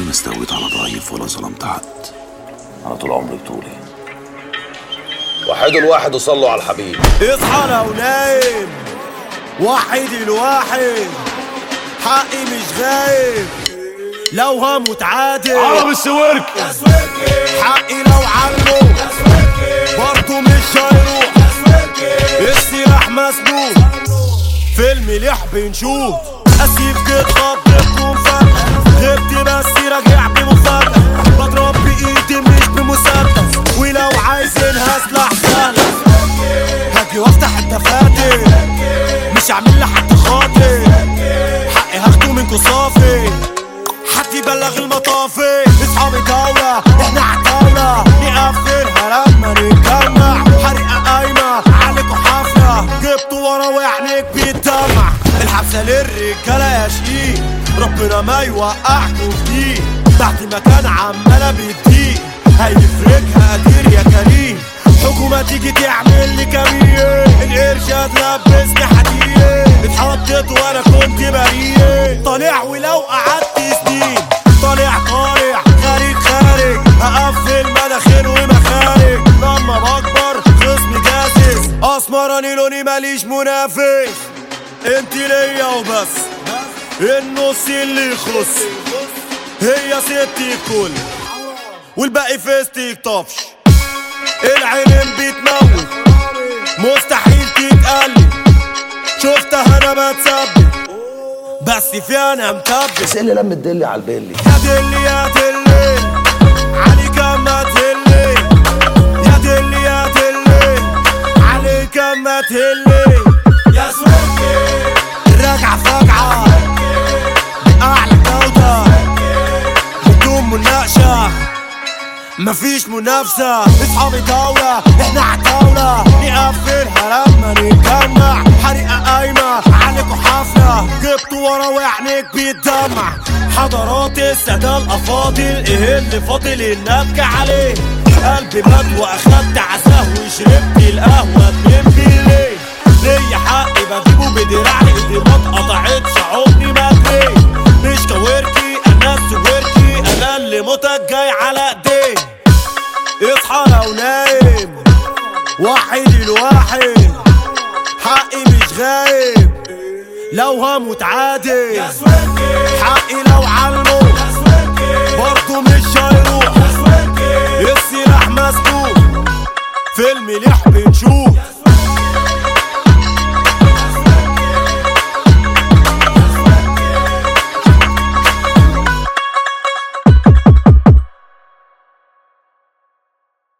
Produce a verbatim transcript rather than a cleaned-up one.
ما استويت على ضعيف ولا ظلمت حد. انا طول عمري بطولي. وحدوا الواحد وصلوا على الحبيب. اصحى لو نايم، وحد الواحد، حقي مش غايب، لو هموت عادل عرب السويرك، حقي لو عنه برضه مش هيروح. السلاح مسنود في المليح بنشوف. اسيب تتخض تكون فجأة، غبت بس راجع بمفاجأة، بضرب بايدي مش بمسدس، ولو عايزينها سلاح سهل هاجي وافتح الدفاتر، مش هعمل لحد خاطر، حقي هاخده منكو صافي، حد يبلغ المطافي. اصحابي دولة احنا عالدولة، نقفلها لما نتجمع، حريقة قايمة عليكوا حفلة، جبتوا ورا وعينيك بيتدمع. الحبسة للرجالة يا شقيق، ربنا ما يوقعكوا فيه، بعد ما كان عمالة بتضيق هيفرجها قدير يا كريم. حكومة تيجي تعمل لي كبير، القرش هتلبسني حديد، اتحطيت وانا كنت بريء، طالع ولو قعدت سنين، طالع طالع خارج خارج، هقفل مناخير ومخارج، لما بكبر خصمي جاسس، اسمراني لوني ماليش منافس، انت ليا وبس، النص اللي يخص هي ستي الكل، والباقي فيستيك طفش. العين بتموت مستحيل تتقلب، شفتها انا بتثبت بس في انا متبت. بس اللي لم الدلي على البيلي، يا دلي يا دلي عليك اما تهلي، يا دلي يا دلي عليك اما تهلي، يا سويركي راجعة فجعة بأعلى جودة بدون مناقشة، مفيش منافسة. اصحابي دولة احنا عالدولة، نقفلها لما نتجمع، حريقة قايمة عليكوا حفلة، جبتوا ورا وعينيك بيتدمع. حضرات السادة الأفاضل ايه اللي فاضل النبكي عليه، قلبي مات واخدت عزاه وشربت القهوة اتنين بالليل، ليا حقي بجيبه بدراعي، ايدي ما اتقطعتش عمري ما جريت، مش كويركي انا سويركي، انا اللي موتك جاي على ايديه. اصحى لو نايم، وحد الواحد، حقي مش غايب، لو هموت عادل، حقي لو عنه برضه مش هيروح. السلاح مسدود في المليح بنشوف.